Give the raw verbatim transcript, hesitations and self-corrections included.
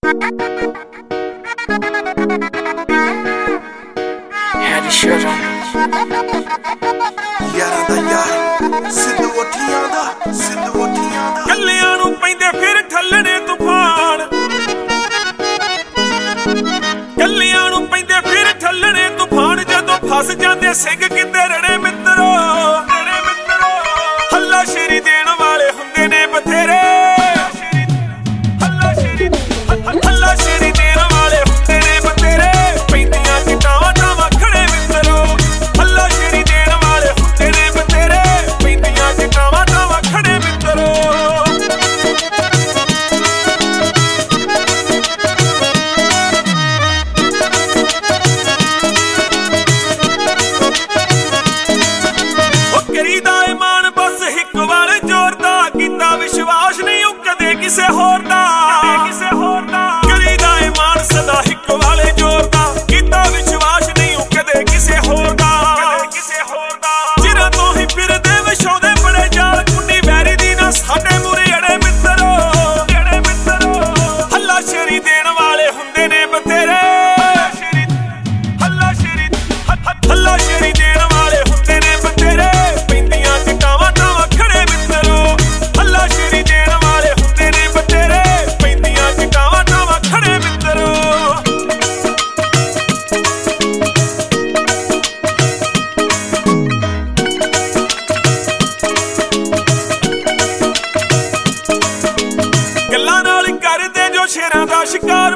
यारां दा यार सिद्धू उठियां दा सिद्धू उठियां दा कल्लियां नूं पैंदे फिर ठल्लणे तूफान कल्लियां नूं पैंदे फिर ठल्लणे तूफान जदों फस जांदे सिंह किते रड़े मित्रो रड़े मित्रो हल्ला शेरी देण वाले हुंदे ने बथेरे हल्ला शेरी हल्ला शेरी देण वाले हुंदे ने बथेरे पैंदियां किटावां टावां खड़े मित्रो हल्ला शेरी देण वाले हुंदे ने बथेरे पैंदियां किटावां टावां खड़े मित्रो विश्वास नहीं कदे किसे होर दा किसे होर दा करीदा ईमान सदा हिक वाले जोर दा कीता विश्वास नहीं कदे किसे होर दा किसे होर दा जिरा तो ही फिरदे विछाउंदे बड़े जाल कुंडी वैरी दी ना साडे मूरे अड़े मित्रो अड़े मित्रो हल्ला शेरी देण वाले हुंदे ने बथेरे हल्ला शेरी हल्ला शेरी देण वाले हुंदे ने बथेरे पैंदियां किटावां टावां खड़े मित्रो हल्ला शेरी देण वाले हुंदे ने बथेरे पैंदियां किटावां टावां खड़े मित्रो गल्लां नाल करदे जो शेरां दा शिकार